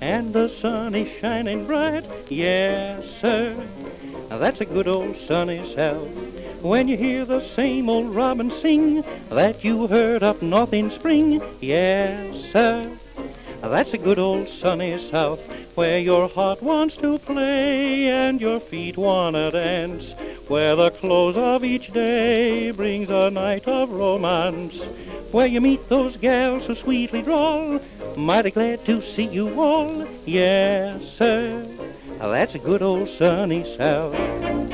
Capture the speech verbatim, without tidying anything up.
and the sun is shining bright. Yes, sir, now that's a good old sunny South. When you hear the same old robin sing that you heard up north in spring. Yes, sir, that's a good old sunny South, where your heart wants to play and your feet wanna dance, where the close of each day brings a night of romance, where you meet those gals who sweetly drawl, mighty glad to see you all. Yes, sir, that's a good old sunny South.